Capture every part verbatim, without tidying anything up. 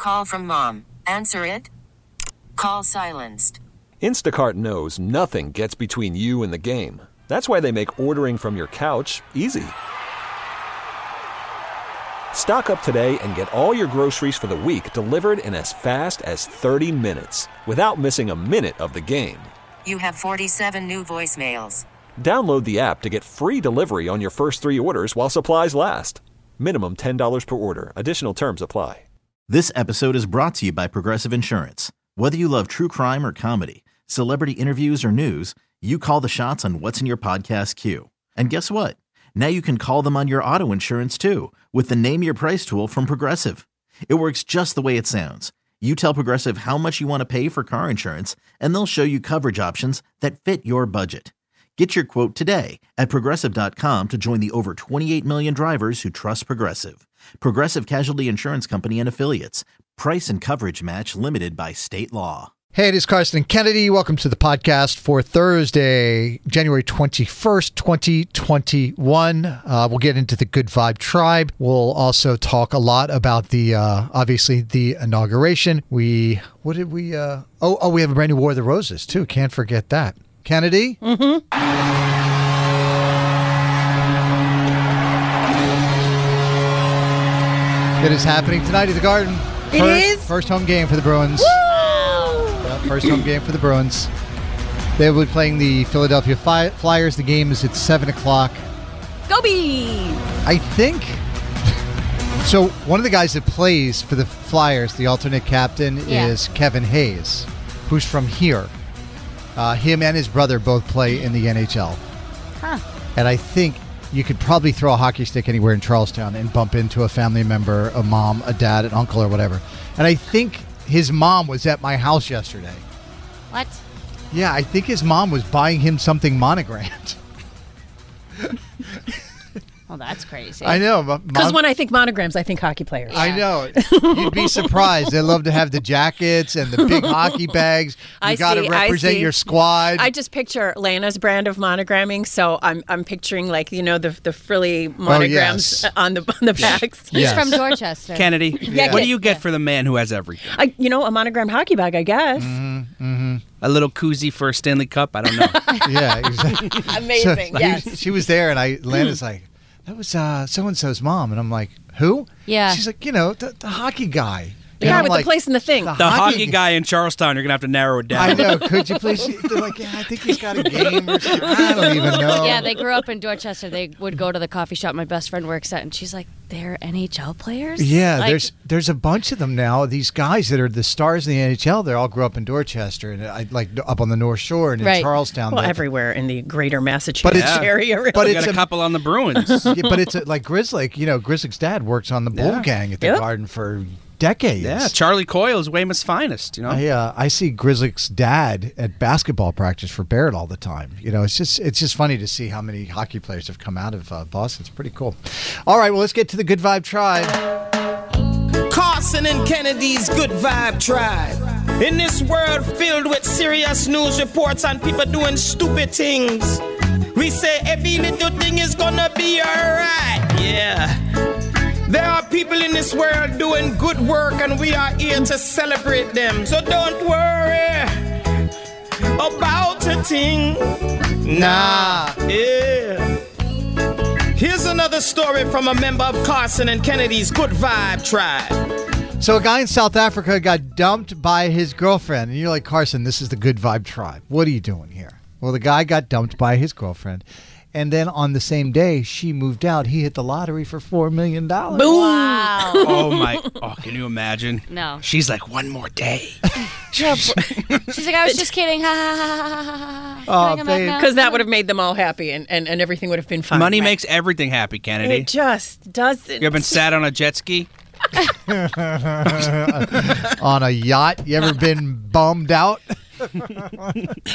call from mom. Answer it. Call silenced. Instacart knows nothing gets between you and the game. That's why they make ordering from your couch easy. Stock up today and get all your groceries for the week delivered in as fast as thirty minutes without missing a minute of the game. You have forty-seven new voicemails. Download the app to get free delivery on your first three orders while supplies last. Minimum ten dollars per order. Additional terms apply. This episode is brought to you by Progressive Insurance. Whether you love true crime or comedy, celebrity interviews or news, you call the shots on what's in your podcast queue. And guess what? Now you can call them on your auto insurance too with the Name Your Price tool from Progressive. It works just the way it sounds. You tell Progressive how much you want to pay for car insurance, and they'll show you coverage options that fit your budget. Get your quote today at Progressive dot com to join the over twenty-eight million drivers who trust Progressive. Progressive Casualty Insurance Company and Affiliates. Price and coverage match limited by state law. Hey, it is Carson and Kennedy. Welcome to the podcast for Thursday, January twenty-first, twenty twenty-one. Uh, we'll get into the Good Vibe Tribe. We'll also talk a lot about the, uh, obviously, the inauguration. We, what did we, uh, oh, oh, we have a brand new War of the Roses, too. Can't forget that. Kennedy? Mm-hmm. It is happening tonight at the Garden. It first, is? First home game for the Bruins. Yep, first home game for the Bruins. They will be playing the Philadelphia Fi- Flyers. The game is at seven o'clock. Go Bees! I think... So, one of the guys that plays for the Flyers, the alternate captain, Yeah. is Kevin Hayes, who's from here. Uh, him and his brother both play in the N H L. Huh. And I think you could probably throw a hockey stick anywhere in Charlestown and bump into a family member, a mom, a dad, an uncle, or whatever. And I think his mom was at my house yesterday. What? Yeah, I think his mom was buying him something monogrammed. Well, that's crazy. I know. Because when I think monograms, I think hockey players. I know. You'd be surprised. They love to have the jackets and the big hockey bags. You I got to see, I represent see. your squad. I just picture Lana's brand of monogramming, so I'm I'm picturing like you know the the frilly monograms yes. on the on the bags. He's Yes. from Dorchester. Kennedy, Yeah. what do you get for the man who has everything? I, you know, a monogrammed hockey bag, I guess. Mm-hmm. A little koozie for a Stanley Cup? I don't know. Yeah, exactly. Amazing. So, yes. he- she was there, and I Lana's like, that was uh, so-and-so's mom. And I'm like, who? Yeah. She's like, you know, the, the hockey guy. The And guy I'm with like, the place and the thing. The The hockey hockey guy in Charlestown, you're going to have to narrow it down. I know. Could you please? They're like, yeah, I think he's got a game or something. I don't even know. Yeah, they grew up in Dorchester. They would go to the coffee shop my best friend works at, and she's like, they're N H L players? Yeah, Like, there's there's a bunch of them now. These guys that are the stars in the N H L, they all grew up in Dorchester and I, like up on the North Shore and in Right. Charlestown. Well, They- everywhere in the greater Massachusetts But it's- area. Really. but We it's got a a- couple on the Bruins. Yeah, but it's a, like Grizzly. You know, Grizzly's dad works on the Bull Yeah. Gang at the Yep. Garden for decades. Yeah, Charlie Coyle is Weymouth's finest, you know? I uh, I see Grizzly's dad at basketball practice for Barrett all the time. You know, it's just it's just funny to see how many hockey players have come out of uh, Boston. It's pretty cool. All right, well, let's get to the Good Vibe Tribe. Carson and Kennedy's Good Vibe Tribe. In this world filled with serious news reports and people doing stupid things, we say every little thing is gonna be alright. Yeah. There are people in this world doing good work and we are here to celebrate them. So don't worry about a thing. Nah. Yeah. Here's another story from a member of Carson and Kennedy's Good Vibe Tribe. So a guy in South Africa got dumped by his girlfriend. And you're like, Carson, this is the Good Vibe Tribe. What are you doing here? Well, the guy got dumped by his girlfriend. And then on the same day she moved out, he hit the lottery for four million dollars. Boom. Wow. Oh, my. Oh, can you imagine? No. She's like, one more day. She's like, I was just kidding. Ha ha ha ha ha ha. Oh, Can I come back babe. now? Because that would have made them all happy and, and, and everything would have been fine. Money Right. makes everything happy, Kennedy. It just doesn't. You ever been sat on a jet ski? On a yacht. You ever been bummed out?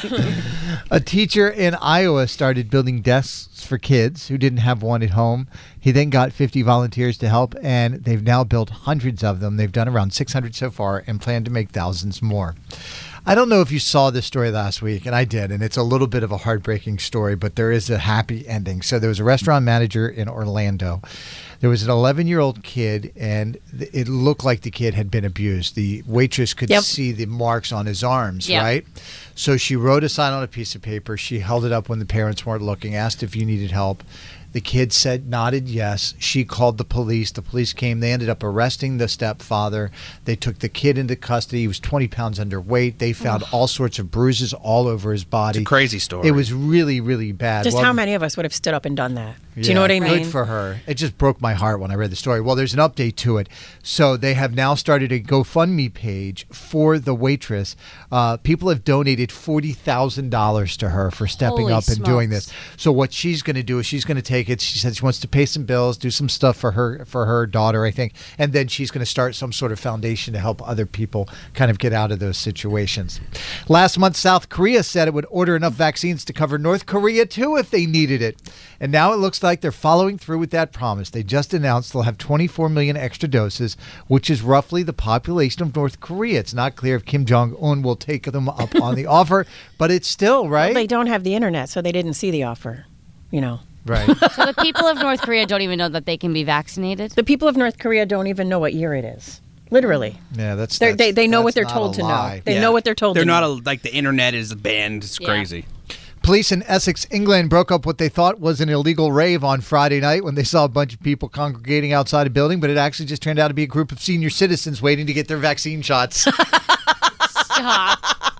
A teacher in Iowa started building desks for kids who didn't have one at home He then got fifty volunteers to help, and they've now built hundreds of them. They've done around six hundred so far and plan to make thousands more. I don't know if you saw this story last week, and I did, and it's a little bit of a heartbreaking story, but there is a happy ending. So there was a restaurant manager in Orlando. There was an eleven-year-old kid, and th- it looked like the kid had been abused. The waitress could Yep. see the marks on his arms, Yep. right? So she wrote a sign on a piece of paper. She held it up when the parents weren't looking, asked if you needed help. The kid said, nodded yes. She called the police. The police came. They ended up arresting the stepfather. They took the kid into custody. He was twenty pounds underweight. They found all sorts of bruises all over his body. It's a crazy story. It was really, really bad. Just Well, how many of us would have stood up and done that? Do you yeah, know what I Good mean? for her. It just broke my heart when I read the story. Well, there's an update to it. So they have now started a GoFundMe page for the waitress. Uh, people have donated forty thousand dollars to her for stepping Holy up and doing smokes. this. So what she's going to do is she's going to take it. She said she wants to pay some bills, do some stuff for her for her daughter, I think, and then she's going to start some sort of foundation to help other people kind of get out of those situations. Last month, South Korea said it would order enough vaccines to cover North Korea too if they needed it. And now it looks like they're following through with that promise. They just announced they'll have twenty-four million extra doses, which is roughly the population of North Korea. It's not clear if Kim Jong-un will take them up on the offer, but it's still, right? They don't have the internet, so they didn't see the offer. You know. Right. So the people of North Korea don't even know that they can be vaccinated? The people of North Korea don't even know what year it is. Literally. Yeah, that's, They're, that's they they know that's what they're not told a to lie. know. They Yeah. know what they're told They're to not know. a, like the internet is banned. It's Yeah. crazy. Police in Essex, England, broke up what they thought was an illegal rave on Friday night when they saw a bunch of people congregating outside a building, but it actually just turned out to be a group of senior citizens waiting to get their vaccine shots. Stop.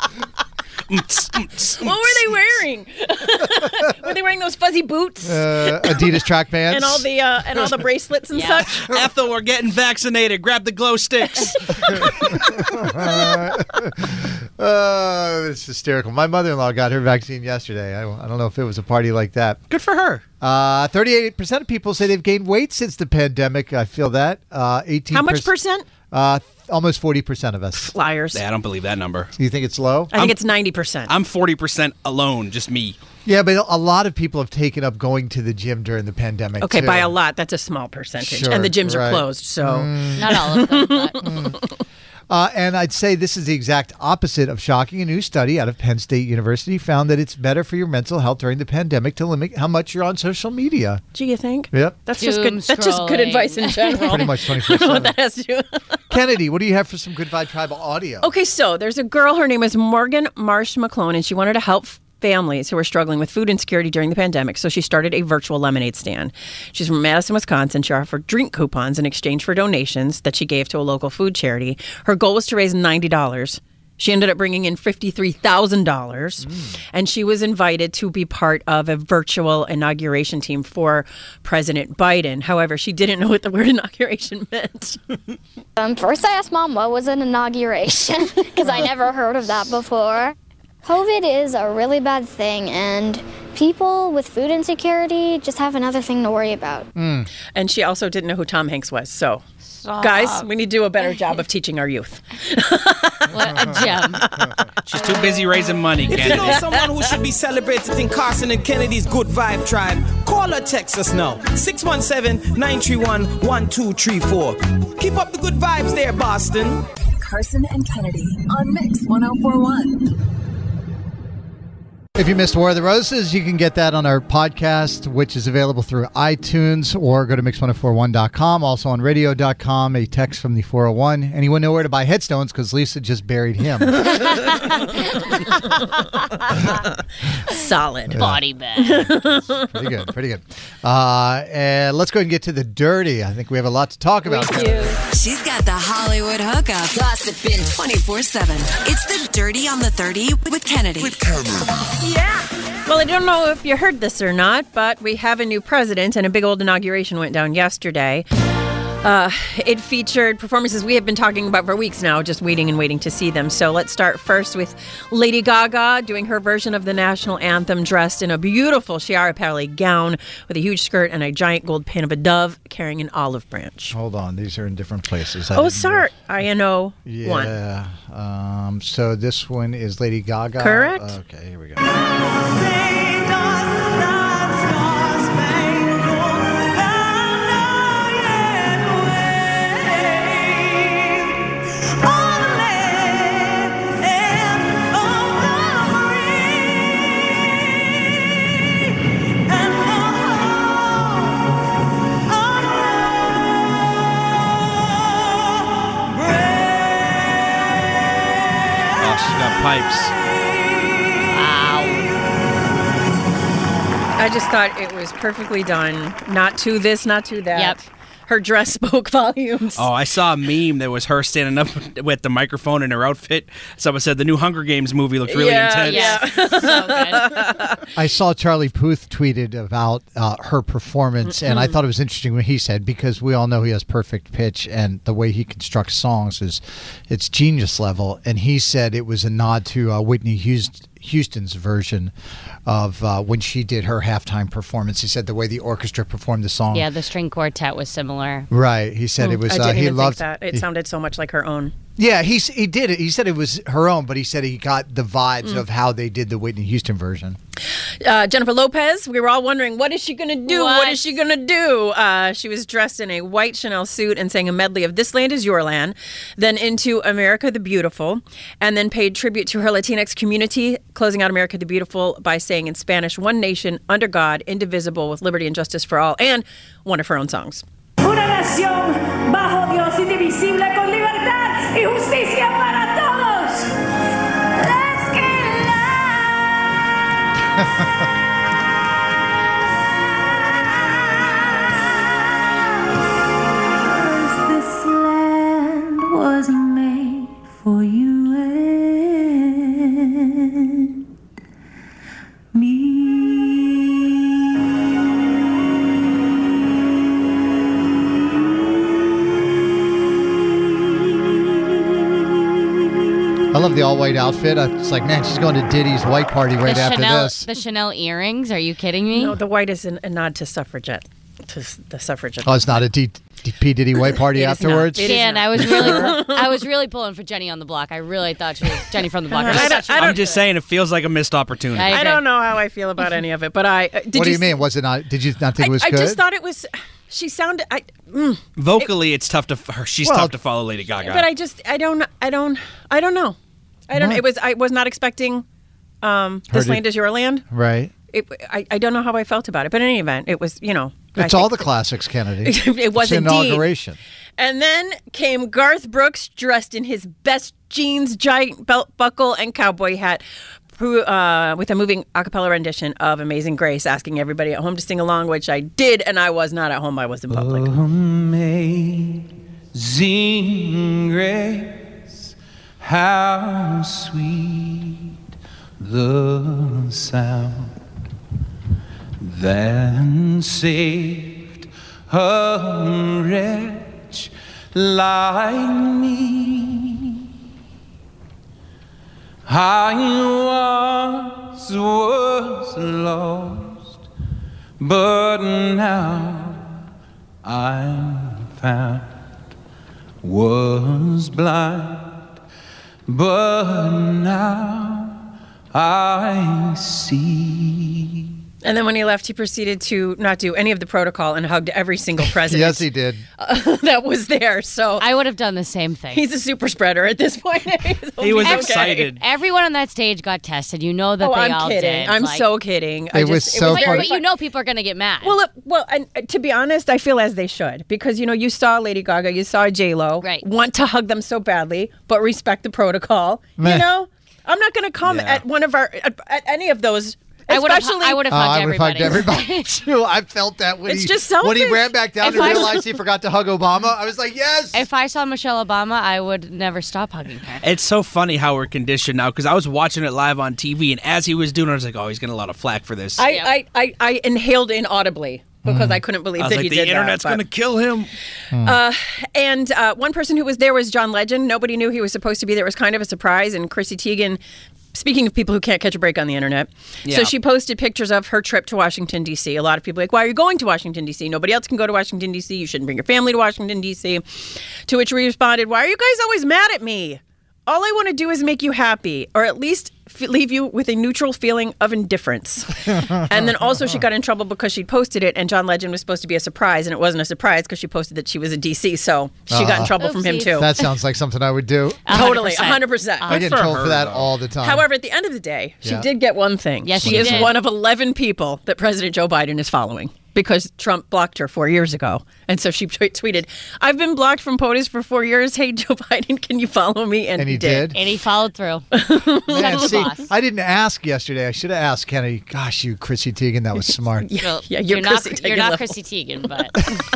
What were they wearing? Were they wearing those fuzzy boots Uh, Adidas track pants. and all the uh, and all the bracelets and Yeah. such? Ethel, we're getting vaccinated. Grab the glow sticks. Oh, it's hysterical. My mother-in-law got her vaccine yesterday. I, I don't know if it was a party like that. Good for her. Uh, thirty-eight percent of people say they've gained weight since the pandemic. I feel that. Uh, eighteen. How much percent? Uh, almost forty percent of us. Flyers. Yeah, I don't believe that number. Do you think it's low? I think it's ninety percent. I'm forty percent alone, just me. Yeah, but a lot of people have taken up going to the gym during the pandemic. Okay, too. by a lot, that's a small percentage. Sure, and the gyms right. are closed, so. Not all of them, but Uh, and I'd say this is the exact opposite of shocking. A new study out of Penn State University found that it's better for your mental health during the pandemic to limit how much you're on social media. Do you think? Yep. That's just good. Doom That's just good scrolling. advice in general. Pretty much twenty-four I don't know what seven. that has to do. Kennedy, what do you have for some Good Vibe Tribal audio? Okay, so there's a girl. Her name is Morgan Marsh McClone, and she wanted to help families who were struggling with food insecurity during the pandemic. So she started a virtual lemonade stand. She's from Madison, Wisconsin. She offered drink coupons in exchange for donations that she gave to a local food charity. Her goal was to raise ninety dollars. She ended up bringing in fifty-three thousand dollars, mm. and she was invited to be part of a virtual inauguration team for President Biden. However, she didn't know what the word inauguration meant. Um, first, I asked Mom what was an inauguration because I never heard of that before. COVID is a really bad thing, and people with food insecurity just have another thing to worry about. Mm. And she also didn't know who Tom Hanks was, so... Stop. Guys, we need to do a better job of teaching our youth. What a gem. She's too busy raising money, If you Kennedy. know someone who should be celebrated in Carson and Kennedy's Good Vibe Tribe, call or text us now. six one seven, nine three one, one two three four. Keep up the good vibes there, Boston. Carson and Kennedy on Mix one oh four point one. If you missed War of the Roses, you can get that on our podcast, which is available through iTunes, or go to mix one oh four one dot com, also on radio dot com, a text from the four oh one. Anyone know where to buy headstones because Lisa just buried him. Solid. Body bag. Pretty good, pretty good. Uh, and let's go ahead and get to the dirty. I think we have a lot to talk about. She's got the Hollywood hookup. Gossiping twenty-four seven. It's the Dirty on the thirty with Kennedy. With Kennedy. Yeah. Well, I don't know if you heard this or not, but we have a new president, and a big old inauguration went down yesterday. Uh, it featured performances we have been talking about for weeks now, just waiting and waiting to see them. So let's start first with Lady Gaga doing her version of the national anthem, dressed in a beautiful Sciarra Palais gown with a huge skirt and a giant gold pin of a dove carrying an olive branch. Hold on. These are in different places. I Oh, didn't sorry. I N O one. Yeah. Um, so this one is Lady Gaga. Correct. Okay, here we go. pipes. I just thought it was perfectly done. Not to this, not to that. Yep. Her dress spoke volumes. Oh, I saw a meme that was her standing up with the microphone in her outfit. Someone said the new Hunger Games movie looked really yeah, intense. Yeah, So good. I saw Charlie Puth tweeted about uh, her performance, and I thought it was interesting what he said, because we all know he has perfect pitch, and the way he constructs songs is it's genius level. And he said it was a nod to uh, Whitney Houston. Houston's version of uh, when she did her halftime performance. He said the way the orchestra performed the song. Yeah, the string quartet was similar. Right. He said Mm, it was. I didn't uh, he even loved think that. It he- sounded so much like her own. Yeah, he he did it. He said it was her own, but he said he got the vibes Mm. of how they did the Whitney Houston version. Uh, Jennifer Lopez, we were all wondering, what is she going to do? What? What? is she going to do? Uh, she was dressed in a white Chanel suit and sang a medley of This Land Is Your Land, then into America the Beautiful, and then paid tribute to her Latinx community, closing out America the Beautiful by saying in Spanish, "One nation, under God, indivisible, with liberty and justice for all," and one of her own songs. Una nación bajo Dios indivisible con libertad y justicia para todos. Let's get loud. This land was made for you and me. I love the all-white outfit. It's like, man, she's going to Diddy's white party right the after Chanel, this. The Chanel earrings. Are you kidding me? No, the white is an, a nod to suffragette, to s- the suffragette. Oh, it's not a D- D- P. Diddy white party It is not. afterwards? It is Dan, not. I was really, I was really pulling for Jenny on the Block. I really thought she was Jenny from the Block. I don't- I I'm don't- just saying it feels like a missed opportunity. I I agree. don't know how I feel about any of it, but I uh, did what do you s- mean? Was it not? Did you not think I, it was I good? just thought it was. She sounded. I, mm, Vocally, it's tough to f- her. She's Well, tough to follow Lady Gaga. but I just. I don't. I don't. I don't know. I don't. What? It was. I was not expecting. Um, this Heard it- land is your land. right. It, I, I don't know how I felt about it, but in any event, it was. You know. I It's all think- the classics, Kennedy. It was it's indeed. inauguration. And then came Garth Brooks dressed in his best jeans, giant belt buckle, and cowboy hat, who, uh, with a moving a cappella rendition of Amazing Grace, asking everybody at home to sing along, which I did, and I was not at home. I was in public. Amazing grace, how sweet the sound that saved a wretch like me. I once was lost, but now I'm found. Was blind, but now I see. And then when he left, he proceeded to not do any of the protocol and hugged every single president Yes, he did. uh, that was there. So I would have done the same thing. he's a super spreader at this point. He was Okay. excited. Everyone on that stage got tested. You know that Oh, they I'm all kidding. did. I'm Like- so kidding. I It was just, so it But, funny. but you know people are going to get mad. Well, it, well, and uh, to be honest, I feel as they should, because you know you saw Lady Gaga, you saw J Lo, Right. want to hug them so badly, but respect the protocol. Meh. You know, I'm not going to come Yeah. at one of our at, at any of those. I would have. Especially, I would have Oh, hugged I would have hugged everybody. everybody too. I felt that when It's he just when he selfish. ran back down If and I- realized he forgot to hug Obama. I was like, yes. If I saw Michelle Obama, I would never stop hugging her. It's so funny how we're conditioned now because I was watching it live on T V, and as he was doing it, I was like, oh, he's getting a lot of flack for this. I, Yep. I, I, I inhaled inaudibly because I couldn't believe I was that like, he the did internet's that. going to but- kill him. Uh, and uh, one person who was there was John Legend. Nobody knew he was supposed to be there. It was kind of a surprise. And Chrissy Teigen, speaking of people who can't catch a break on the internet, Yeah. so she posted pictures of her trip to Washington, D C. A lot of people are like, why are you going to Washington, D C? Nobody else can go to Washington, D C. You shouldn't bring your family to Washington, D C. To which we responded, why are you guys always mad at me? All I want to do is make you happy, or at least f- leave you with a neutral feeling of indifference. And then also she got in trouble because she posted it, and John Legend was supposed to be a surprise, and it wasn't a surprise because she posted that she was in D C, so she got in Uh, trouble from him Oopsies. too. That sounds like something I would do. Totally, one hundred percent. I get in for trouble her, for that though. all the time. However, at the end of the day, she Yeah. did get one thing. Yes, she she is did. one of eleven people that President Joe Biden is following. because Trump blocked her four years ago. And so she t- tweeted, I've been blocked from POTUS for four years. Hey, Joe Biden, can you follow me? And, And he, he did. did? And he followed through. Man, Such a see, boss. I didn't ask yesterday. I should have asked Kennedy. Gosh, you Chrissy Teigen, that was smart. Yeah, yeah, You're, you're, not, Chrissy Teigen you're not level. Chrissy Teigen, but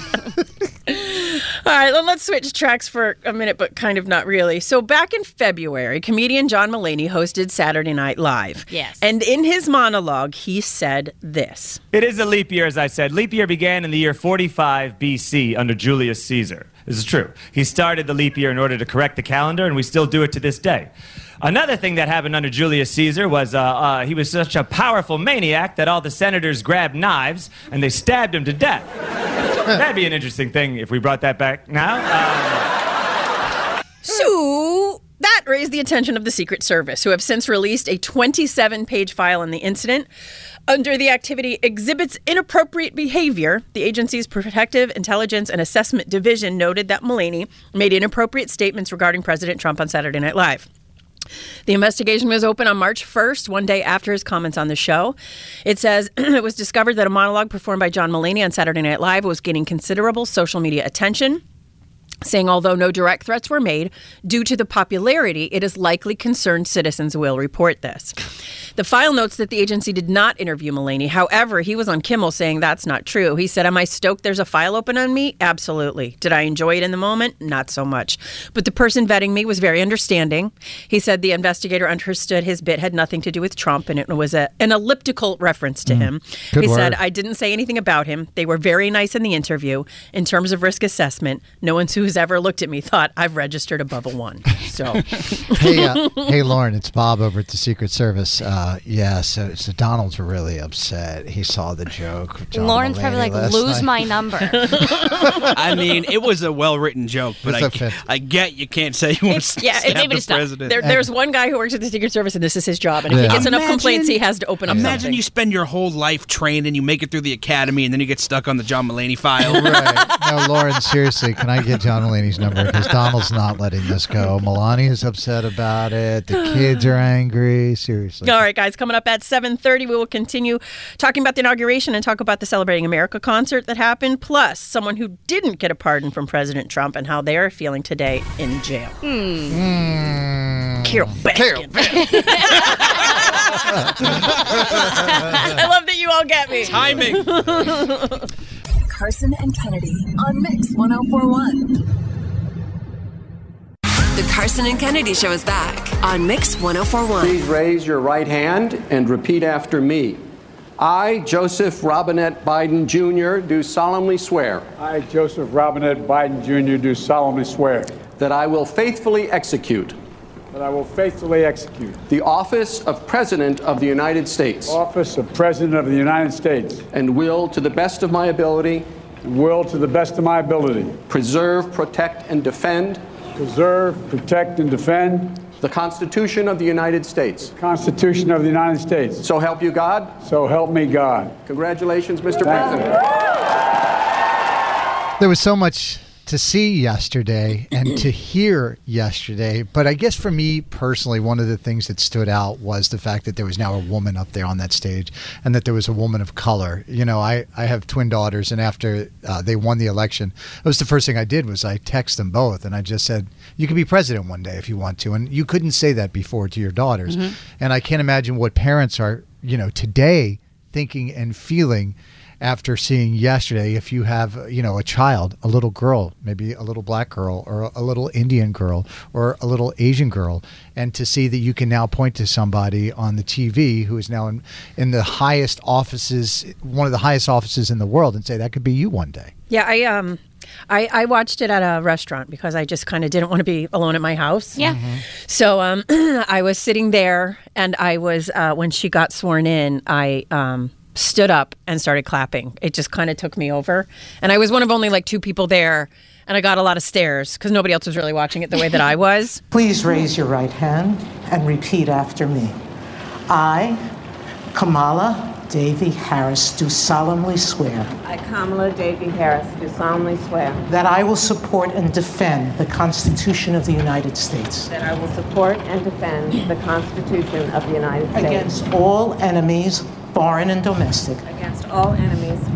All right, then let's switch tracks for a minute, but kind of not really. So back in February, comedian John Mulaney hosted Saturday Night Live. Yes. And in his monologue, he said this. It is a leap year, as I said. Leap year began in the year forty-five B C under Julius Caesar. This is true. He started the leap year in order to correct the calendar, and we still do it to this day. Another thing that happened under Julius Caesar was uh, uh, he was such a powerful maniac that all the senators grabbed knives and they stabbed him to death. That'd be an interesting thing if we brought that back now. Um, So that raised the attention of the Secret Service, who have since released a twenty-seven page file on the incident. Under the activity exhibits inappropriate behavior, the agency's Protective Intelligence and Assessment Division noted that Mulaney made inappropriate statements regarding President Trump on Saturday Night Live. The investigation was open on March first, one day after his comments on the show. It says it was discovered that a monologue performed by John Mulaney on Saturday Night Live was gaining considerable social media attention, saying although no direct threats were made, due to the popularity, it is likely concerned citizens will report this. The file notes that the agency did not interview Mulaney. However, he was on Kimmel saying that's not true. He said, am I stoked there's a file open on me? Absolutely. Did I enjoy it in the moment? Not so much. But the person vetting me was very understanding. He said the investigator understood his bit had nothing to do with Trump and it was a, an elliptical reference to him. Good he word. said, I didn't say anything about him. They were very nice in the interview. In terms of risk assessment, no one who's ever looked at me thought I've registered above a one. So, hey, uh, hey, Lauren, it's Bob over at the Secret Service. Uh, yeah, so, so Donald's really upset. He saw the joke. with John Lauren's Mulaney probably like, last lose night. my number. I mean, it was a well-written joke, but It's I, a fit. I get you can't say you want to yeah, stab it, maybe the just stop. president. There, there's one guy who works at the Secret Service, and this is his job. And if Yeah. he gets enough Imagine- complaints, he has to open up Imagine something. you spend your whole life trained and you make it through the academy and then you get stuck on the John Mulaney file. Right. No, Lauren, seriously, can I get John Mulaney's number? Because Donald's not letting this go. Melania is upset about it. The kids are angry. Seriously. All right, guys, coming up at seven thirty, we will continue talking about the inauguration and talk about the Celebrating America concert that happened, plus someone who didn't get a pardon from President Trump and how they are feeling today in jail. Mm. Carol Baskin. I love that you all get me. Timing. Carson and Kennedy on Mix one oh four point one. The Carson and Kennedy Show is back on Mix one oh four point one. Please raise your right hand and repeat after me. I, Joseph Robinette Biden Junior, do solemnly swear. I, Joseph Robinette Biden Junior, do solemnly swear. That I will faithfully execute. That I will faithfully execute. The office of President of the United States. Office of President of the United States. And will, to the best of my ability. And will, to the best of my ability. Preserve, protect, and defend. Preserve, protect, and defend. The Constitution of the United States. Constitution of the United States. So help you God. So help me God. Congratulations, Mister Thank President. There was so much to see yesterday and to hear yesterday, but I guess for me personally, one of the things that stood out was the fact that there was now a woman up there on that stage and that there was a woman of color. You know, I, I have twin daughters, and after uh, they won the election, it was the first thing I did was I texted them both, and I just said, you can be president one day if you want to. And you couldn't say that before to your daughters. Mm-hmm. And I can't imagine what parents are, you know, today thinking and feeling after seeing yesterday, if you have, you know, a child, a little girl, maybe a little black girl or a little Indian girl or a little Asian girl, and to see that you can now point to somebody on the T V who is now in, in the highest offices, one of the highest offices in the world, and say that could be you one day. Yeah, I um, I, I watched it at a restaurant because I just kind of didn't want to be alone at my house. Yeah. Mm-hmm. So um, I was sitting there, and I was uh, when she got sworn in, I um. stood up and started clapping. It just kind of took me over. And I was one of only like two people there, and I got a lot of stares because nobody else was really watching it the way that I was. Please raise your right hand and repeat after me. I, Kamala Davy Harris, do solemnly swear I, Kamala Davy Harris, do solemnly swear that I will support and defend the Constitution of the United States that I will support and defend the Constitution of the United States against all enemies, foreign and domestic, against all enemies,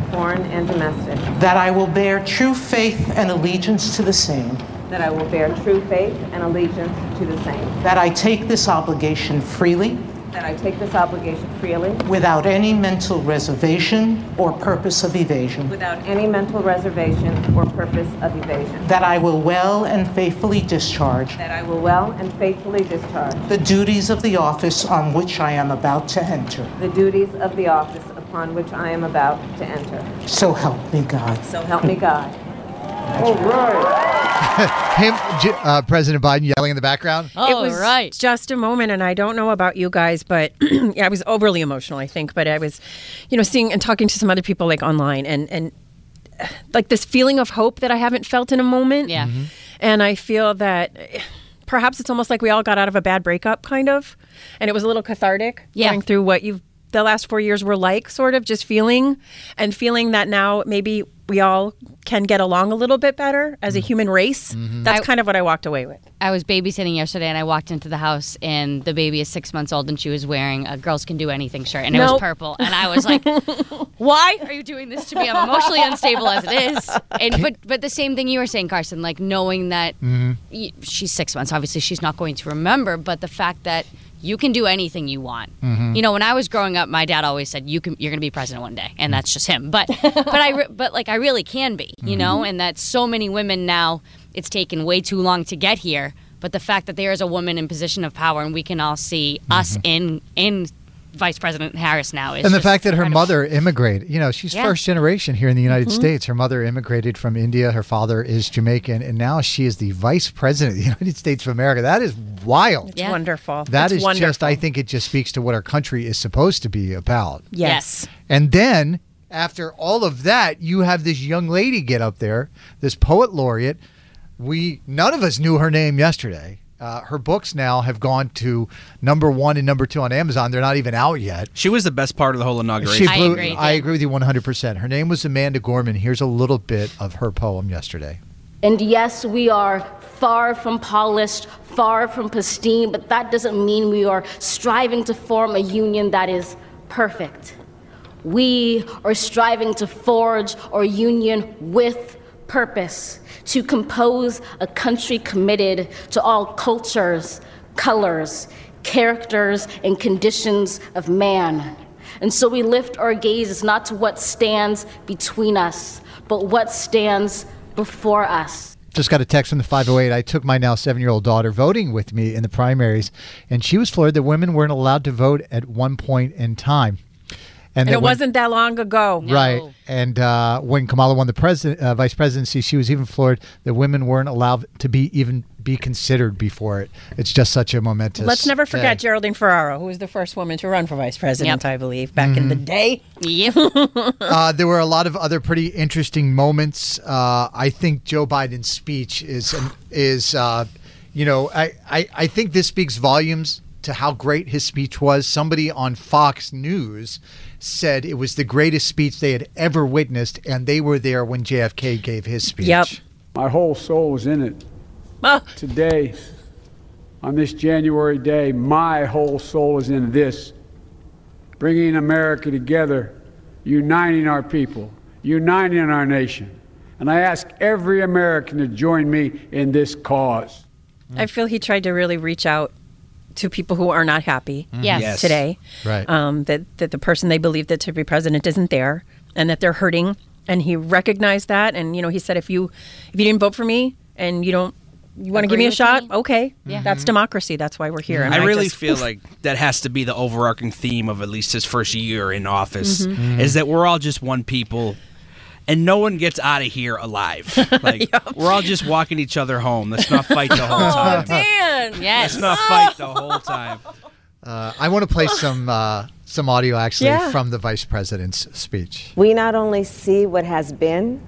foreign and domestic, that I will bear true faith and allegiance to the same, that I will bear true faith and allegiance to the same, that I take this obligation freely, that I take this obligation freely, without any mental reservation or purpose of evasion, without any mental reservation or purpose of evasion, that I will well and faithfully discharge that I will well and faithfully discharge the duties of the office on which I am about to enter. the duties of the office upon which I am about to enter. So help me God. So help me God. All right. Him, J- uh, President Biden yelling in the background. It was right. just a moment, and I don't know about you guys, but yeah, I was overly emotional, I think. But I was, you know, seeing and talking to some other people like online, and and uh, like this feeling of hope that I haven't felt in a moment. Yeah. Mm-hmm. And I feel that eh, perhaps it's almost like we all got out of a bad breakup, kind of, and it was a little cathartic Yeah. going through what you've the last four years were like, sort of just feeling and feeling that now maybe we all can get along a little bit better as a human race. That's I- kind of what I walked away with. I was babysitting yesterday, and I walked into the house, and the baby is six months old, and she was wearing a Girls Can Do Anything shirt, and it Nope. was purple. And I was like, why are you doing this to me? I'm emotionally unstable as it is. And But but the same thing you were saying, Carson, like knowing that y- she's six months, obviously she's not going to remember, but the fact that you can do anything you want. Mhm. You know, when I was growing up, my dad always said, "You can, you're going to be president one day," and that's just him. But, but I, re- but like I really can be, you know, and that so many women now, it's taken way too long to get here. But the fact that there is a woman in position of power, and we can all see us in in Vice President Harris now, is And the just fact that her incredible. mother immigrated, you know, she's Yeah. first generation here in the United Mhm. States. Her mother immigrated from India. Her father is Jamaican. And now she is the vice president of the United States of America. That is wild. It's wonderful. That It's is wonderful. just, I think it just speaks to what our country is supposed to be about. Yes. And then after all of that, you have this young lady get up there, this poet laureate. We, none of us knew her name yesterday. Uh, her books now have gone to number one and number two on Amazon. They're not even out yet. She was the best part of the whole inauguration. She blew, I agree with you one hundred percent. Her name was Amanda Gorman. Here's a little bit of her poem yesterday. And yes, we are far from polished, far from pristine, but that doesn't mean we are striving to form a union that is perfect. We are striving to forge our union with purpose, to compose a country committed to all cultures, colors, characters, and conditions of man. And so we lift our gazes not to what stands between us, but what stands before us. Just got a text from the five oh eight. I took my now seven-year-old daughter voting with me in the primaries, and she was floored that women weren't allowed to vote at one point in time. And that it when- wasn't that long ago. Right. And uh, when Kamala won the president, uh, vice presidency, she was even floored that women weren't allowed to be even be considered before it. It's just such a momentous Let's never forget day. Geraldine Ferraro, who was the first woman to run for vice president, I believe, back in the Mhm. day. Yep. uh, there were a lot of other pretty interesting moments. Uh, I think Joe Biden's speech is, is uh, you know, I, I, I think this speaks volumes to how great his speech was. Somebody on Fox News said it was the greatest speech they had ever witnessed, and they were there when J F K gave his speech. Yep. My whole soul was in it. Today, on this January day, my whole soul is in this. Bringing America together, uniting our people, uniting our nation. And I ask every American to join me in this cause. I feel he tried to really reach out to people who are not happy Yes. Yes. today. Right. Um, that, that the person they believe that to be president isn't there and that they're hurting. And he recognized that. And, you know, he said, if you if you didn't vote for me and you don't, you want to give Agree me a with shot? me? Okay. Yeah. That's democracy. That's why we're here. And I really just- feel like that has to be the overarching theme of at least his first year in office, Mhm. Mm-hmm. Mhm. is that we're all just one people, and no one gets out of here alive. Like we're all just walking each other home. Let's not fight the whole time. Dan! Yes. Let's not fight the whole time. Uh, I want to play some uh, some audio actually Yeah. from the vice president's speech. We not only see what has been,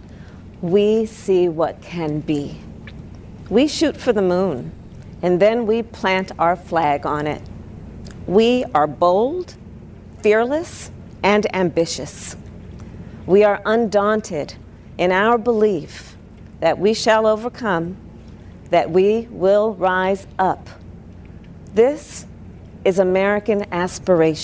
we see what can be. We shoot for the moon, and then we plant our flag on it. We are bold, fearless, and ambitious. We are undaunted in our belief that we shall overcome, that we will rise up. This is American aspiration.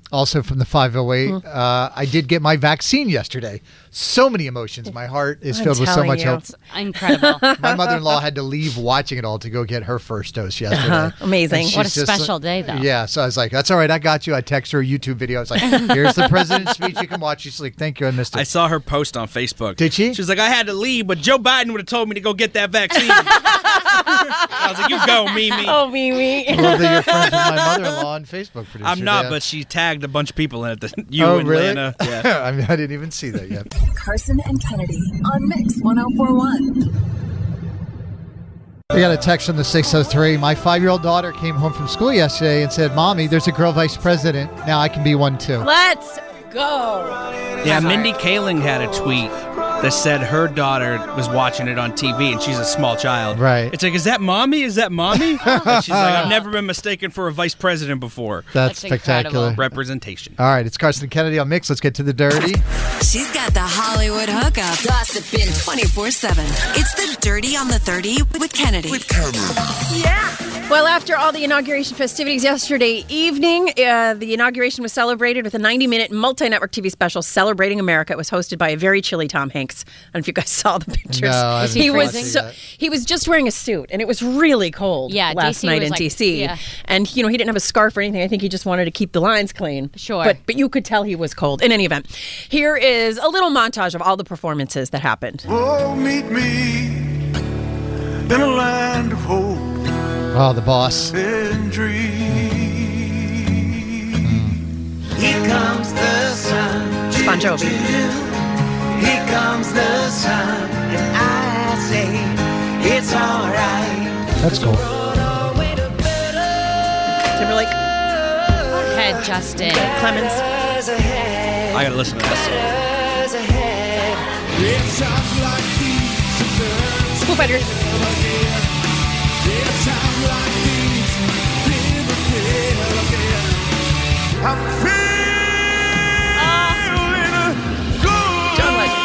Also from the five oh eight, mm. uh, I did get my vaccine yesterday. So many emotions. My heart is I'm filled with so much you. hope. It's incredible. My mother-in-law had to leave watching it all to go get her first dose yesterday. Uh-huh. Amazing. What a special like, day, though. Yeah, so I was like, that's all right, I got you. I text her a YouTube video. I was like, here's the president's speech you can watch. She's like, thank you, I missed it. I saw her post on Facebook. Did she? She was like, I had to leave, but Joe Biden would have told me to go get that vaccine. I was like, you go, Mimi. Oh, Mimi. I love that you're friends with my mother-in-law on Facebook. Producer I'm not, Dan. but she tagged a bunch of people in it. The, you oh, and really? Lana. Yeah. I mean, I didn't even see that yet. Carson and Kennedy on Mix one oh four point one. We got a text from the six oh three. My five-year-old daughter came home from school yesterday and said, Mommy, there's a girl vice president. Now I can be one too. Let's go. Yeah, Mindy Kaling had a tweet that said her daughter was watching it on T V and she's a small child. Right. It's like, is that mommy? Is that mommy? And she's like, I've never been mistaken for a vice president before. That's, That's spectacular. Incredible. Representation. All right, it's Carson Kennedy on Mix. Let's get to the dirty. She's got the Hollywood hookup. Gossiping twenty-four seven. It's the Dirty on the thirty with Kennedy. With Kennedy. Yeah. Well, after all the inauguration festivities yesterday evening, uh, the inauguration was celebrated with a ninety-minute multi-network T V special celebrating America. It was hosted by a very chilly Tom Hanks. I don't know if you guys saw the pictures. No, I was he, he was so, he was just wearing a suit, and it was really cold yeah, last D C night in like, D C. Yeah. And you know, he didn't have a scarf or anything. I think he just wanted to keep the lines clean. Sure. But but you could tell he was cold. In any event, here is a little montage of all the performances that happened. Oh, meet me in a land of hope. Oh, the boss. And dream. Here comes the sun. Bon Jovi. Here comes the sun. And I say it's all right. That's cool. Timberlake. Go ahead, Justin. Clemens. I gotta listen to this song. Foo Fighters. I'm feeling good. John Legend.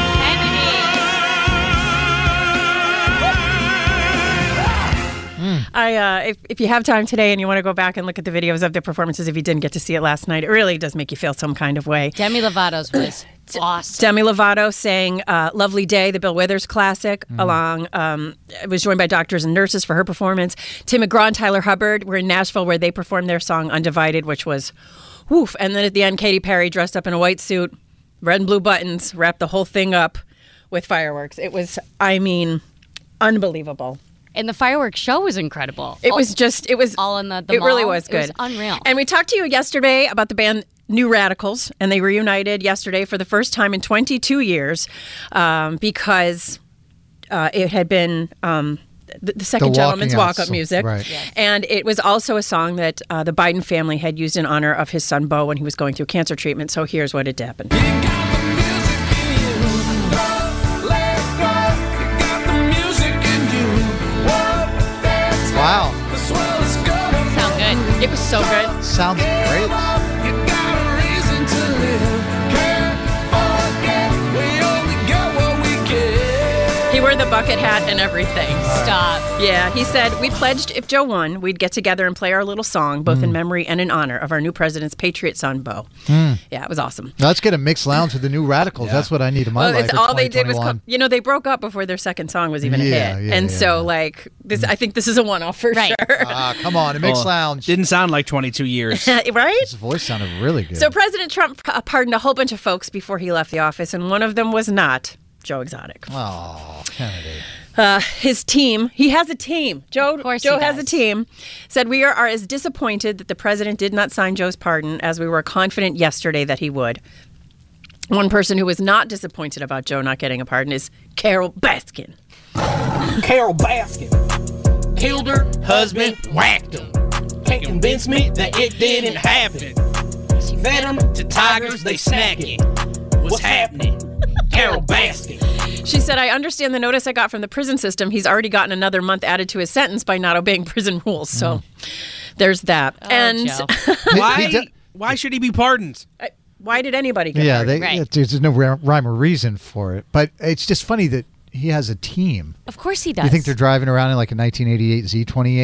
I, uh, if, if you have time today and you want to go back and look at the videos of the performances, if you didn't get to see it last night, it really does make you feel some kind of way. Demi Lovato's was awesome. Demi Lovato sang uh, Lovely Day, the Bill Withers classic, mm. along, um, was joined by doctors and nurses for her performance. Tim McGraw and Tyler Hubbard were in Nashville where they performed their song Undivided, which was woof. And then at the end, Katy Perry dressed up in a white suit, red and blue buttons, wrapped the whole thing up with fireworks. It was, I mean, unbelievable. And the fireworks show was incredible. It all, was just, it was all in the, the It mall. really was good. It was unreal. And we talked to you yesterday about the band New Radicals, and they reunited yesterday for the first time in twenty-two years um, because uh, it had been um, the, the Second the Gentleman's walk-up song. music. Right. Yes. And it was also a song that uh, the Biden family had used in honor of his son, Beau, when he was going through cancer treatment. So here's what had happened. Wow. Sound good. It was so good. Sounds great. He wore the bucket hat and everything. Stop. Yeah, he said, we pledged if Joe won, we'd get together and play our little song, both mm. in memory and in honor of our new president's patriot son, Beau. Mm. Yeah, it was awesome. Now let's get a mixed lounge with the New Radicals. Yeah. That's what I need in my well, life. It's all they did was, come, you know, they broke up before their second song was even yeah, a hit. Yeah, and yeah, so, yeah. like, this, I think this is a one-off for right. sure. Ah, come on, a mixed oh, lounge. Didn't sound like twenty-two years. Right? His voice sounded really good. So President Trump pardoned a whole bunch of folks before he left the office, and one of them was not Joe Exotic. Oh, Kennedy. Uh, his team, he has a team. Joe, of course Joe he has does. a team. Said we are, are as disappointed that the president did not sign Joe's pardon as we were confident yesterday that he would. One person who was not disappointed about Joe not getting a pardon is Carol Baskin. Carol Baskin killed her husband, whacked him. Can't convince me that it didn't happen. She fed them to tigers, they snacking. What's happening? Carol Baskin. She said, I understand the notice I got from the prison system. He's already gotten another month added to his sentence by not obeying prison rules. So mm. there's that. Oh, and why, why should he be pardoned? I, why did anybody get yeah, pardoned? they, right. there's no rhyme or reason for it. But it's just funny that he has a team. Of course he does. You think they're driving around in like a nineteen eighty-eight Z twenty-eight?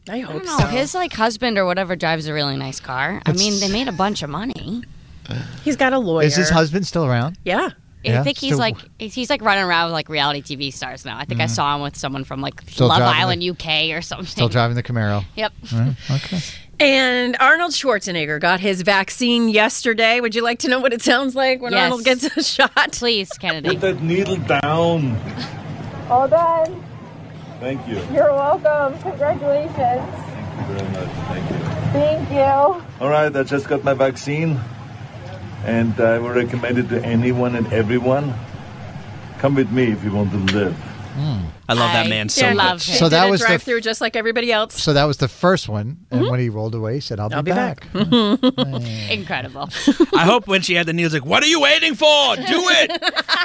I hope I don't know. so. His like husband or whatever drives a really nice car. I mean, they made a bunch of money. He's got a lawyer. Is his husband still around? Yeah. I think Yeah, he's so- like he's like running around with like reality T V stars now. I think I saw him with someone from like Still Love driving Island the- U K or something. Still driving the Camaro. Yep. All right, okay. And Arnold Schwarzenegger got his vaccine yesterday. Would you like to know what it sounds like when Yes. Arnold gets a shot? Please, Kennedy. Put that needle down. All done. Thank you. You're welcome. Congratulations. Thank you very much. Thank you. Thank you. All right, I just got my vaccine, and I will recommend it to anyone and everyone. Come with me if you want to live. I love that man so Yeah, much. he So did that a was the- drive-through just like everybody else. So that was the first one, and Mm-hmm. when he rolled away, he said, "I'll, I'll be, be back." Incredible. I hope when she had the news, like, what are you waiting for? Do it.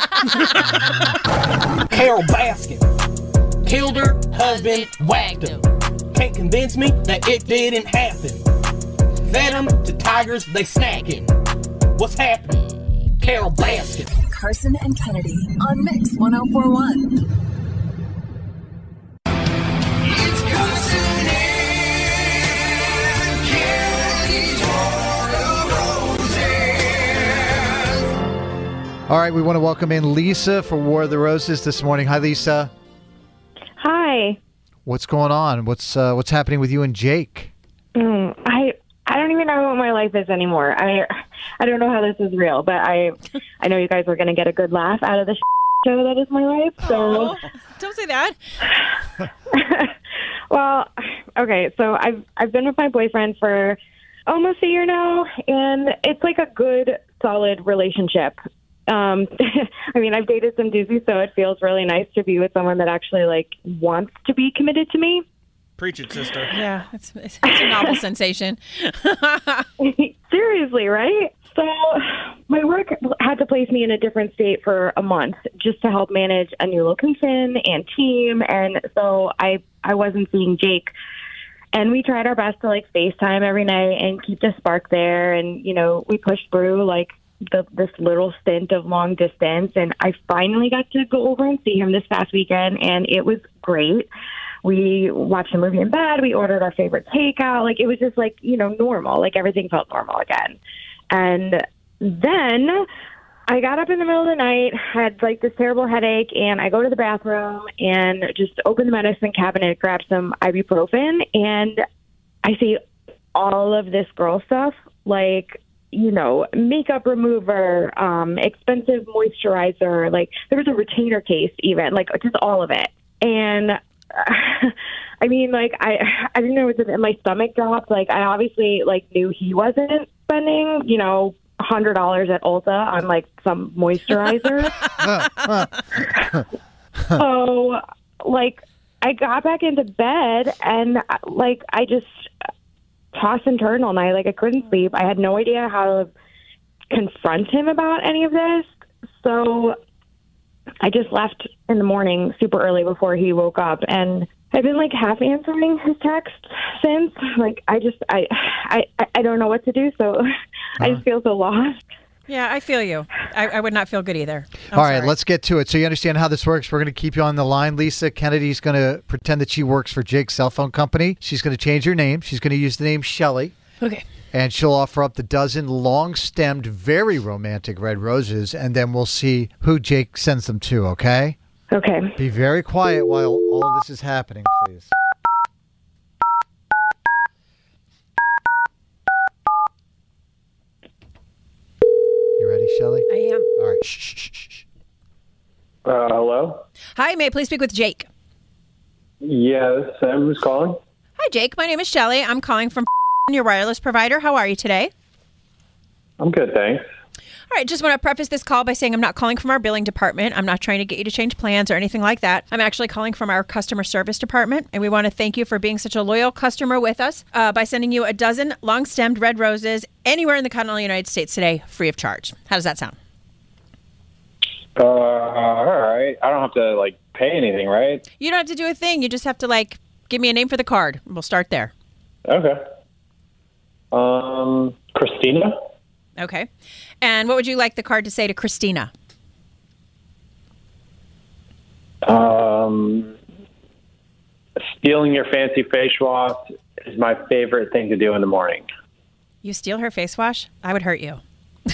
Carol Baskin killed her husband, whacked him. Can't convince me that it didn't happen. Fed them to tigers, they snacking. What's happening? Carol Baskin. Carson and Kennedy on Mix one oh four one. It's Carson and Kennedy's War of Roses. All right, we want to welcome in Lisa for War of the Roses this morning. Hi, Lisa. Hi. What's going on? What's uh, what's happening with you and Jake? Mm, I I don't even know what my life is anymore. I I don't know how this is real, but I I know you guys are going to get a good laugh out of the show that is my life. So don't say that. Well, okay, so I've I've been with my boyfriend for almost a year now, and it's like a good, solid relationship. Um, I mean, I've dated some doozies, so it feels really nice to be with someone that actually like wants to be committed to me. Preach it, sister. Yeah, it's, it's, it's a novel sensation. Seriously, right? So my work had to place me in a different state for a month just to help manage a new location and team. And so I, I wasn't seeing Jake. And we tried our best to like FaceTime every night and keep the spark there. And, you know, we pushed through like the, this little stint of long distance. And I finally got to go over and see him this past weekend. And it was great. We watched a movie in bed. We ordered our favorite takeout. Like, it was just like, you know, normal. Like, everything felt normal again. And then I got up in the middle of the night, had like this terrible headache, and I go to the bathroom and just open the medicine cabinet, grab some ibuprofen, and I see all of this girl stuff, like, you know, makeup remover, um, expensive moisturizer, like there was a retainer case even, like just all of it. And I mean, like, I I didn't know what to do. My stomach dropped. Like, I obviously, like, knew he wasn't spending, you know, one hundred dollars at Ulta on, like, some moisturizer. So, like, I got back into bed, and, like, I just tossed and turned all night. Like, I couldn't sleep. I had no idea how to confront him about any of this. So I just left in the morning super early before he woke up, and I've been like half answering his text since. Like, I just, I, I, I don't know what to do. So I just feel so lost. Yeah, I feel you. I, I would not feel good either. I'm All right, sorry. let's get to it. So you understand how this works. We're going to keep you on the line. Lisa Kennedy's going to pretend that she works for Jake's cell phone company. She's going to change her name. She's going to use the name Shelly. Okay. And she'll offer up the dozen long-stemmed, very romantic red roses, and then we'll see who Jake sends them to, okay? Okay. Be very quiet while all of this is happening, please. You ready, Shelly? I am. All right. Shh, shh, shh, shh. Uh, hello? Hi, may I please speak with Jake? Yeah, this is Sam. Who's calling? Hi, Jake. My name is Shelly. I'm calling from your wireless provider. How are you today? I'm good, thanks. All right, just want to preface this call by saying I'm not calling from our billing department. I'm not trying to get you to change plans or anything like that. I'm actually calling from our customer service department, and we want to thank you for being such a loyal customer with us uh, by sending you a dozen long-stemmed red roses anywhere in the continental United States today, free of charge. How does that sound? Uh, all right. I don't have to, like, pay anything, right? You don't have to do a thing. You just have to, like, give me a name for the card. We'll start there. Okay. Um, Christina? Okay. And what would you like the card to say to Christina? Um, stealing your fancy face wash is my favorite thing to do in the morning. You steal her face wash? I would hurt you.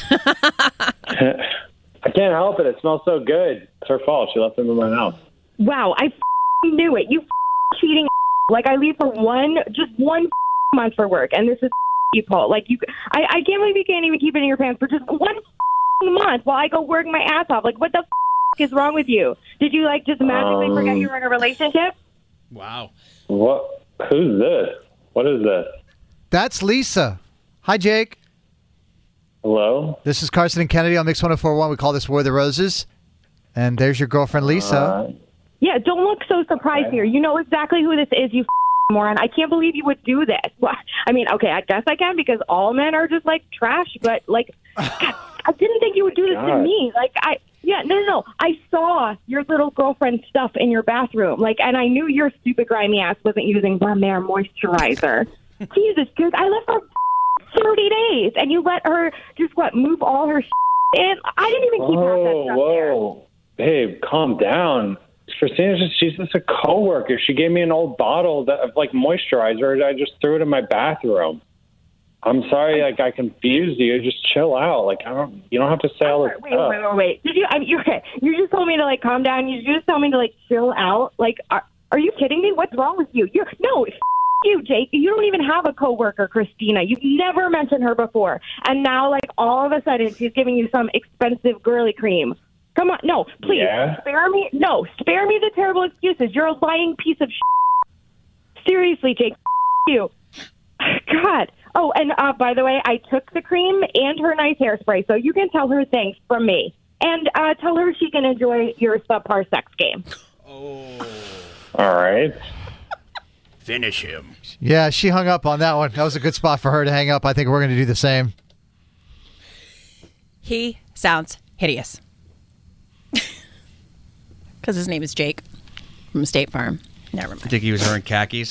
I can't help it. It smells so good. It's her fault. She left them in my house. Wow, I f***ing knew it. You f***ing cheating. Like, I leave for one, just one month for work, and this is you, Paul. Like, you, I, I can't believe you can't even keep it in your pants for just one month while I go work my ass off. Like, what the f*** is wrong with you? Did you, like, just magically um, forget you were in a relationship? Wow. What? Who's this? What is this? That's Lisa. Hi, Jake. Hello? This is Carson and Kennedy on Mix one oh four point one. We call this War of the Roses. And there's your girlfriend, Lisa. Uh, yeah, don't look so surprised okay. here. You know exactly who this is, you f***ing moron. I can't believe you would do this. Well, I mean, okay, I guess I can because all men are just, like, trash. But, like, God, I didn't think you would do this God. to me. Like, I... Yeah, no, no, no. I saw your little girlfriend's stuff in your bathroom. Like, and I knew your stupid grimy ass wasn't using La Mer moisturizer. Jesus, dude, I left her thirty days, and you let her just, what, move all her shit in? I didn't even keep half that stuff whoa. there. Babe, calm down. Christina's just, she's just a coworker. She gave me an old bottle that, of, like, moisturizer. I just threw it in my bathroom. I'm sorry, like, I confused you. Just chill out. Like, I don't, you don't have to say all this wait, stuff. Wait, wait, wait. Did you, I mean, you, you just told me to, like, calm down. You just told me to, like, chill out. Like, are, are you kidding me? What's wrong with you? You're, no, f- you, Jake. You don't even have a coworker, Christina. You've never mentioned her before. And now, like, all of a sudden, she's giving you some expensive girly cream. Come on. No, please. Yeah. Spare me. No, spare me the terrible excuses. You're a lying piece of shit. Seriously, Jake. F- you. God. Oh, and uh, by the way, I took the cream and her nice hairspray, so you can tell her thanks from me. And uh, tell her she can enjoy your subpar sex game. Oh. All right. Finish him. Yeah, she hung up on that one. That was a good spot for her to hang up. I think we're going to do the same. He sounds hideous. Because his name is Jake from State Farm. Never mind. I think he was wearing khakis.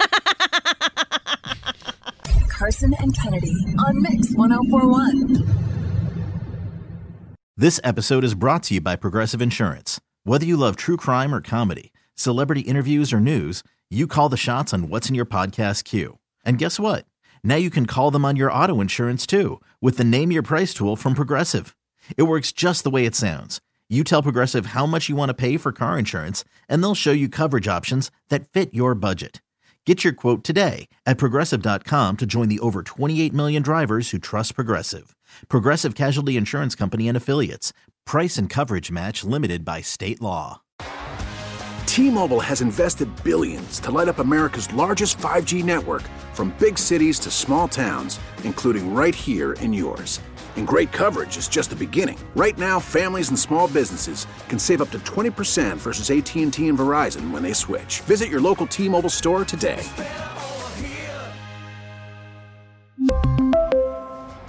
Carson and Kennedy on Mix one oh four point one. This episode is brought to you by Progressive Insurance. Whether you love true crime or comedy, celebrity interviews or news, you call the shots on what's in your podcast queue. And guess what? Now you can call them on your auto insurance too with the Name Your Price tool from Progressive. It works just the way it sounds. You tell Progressive how much you want to pay for car insurance, and they'll show you coverage options that fit your budget. Get your quote today at Progressive dot com to join the over twenty-eight million drivers who trust Progressive. Progressive Casualty Insurance Company and Affiliates. Price and coverage match limited by state law. T-Mobile has invested billions to light up America's largest five G network, from big cities to small towns, including right here in yours. And great coverage is just the beginning. Right now, families and small businesses can save up to twenty percent versus A T and T and Verizon when they switch. Visit your local T-Mobile store today.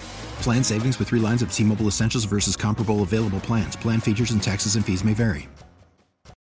Plan savings with three lines of T-Mobile Essentials versus comparable available plans. Plan features and taxes and fees may vary.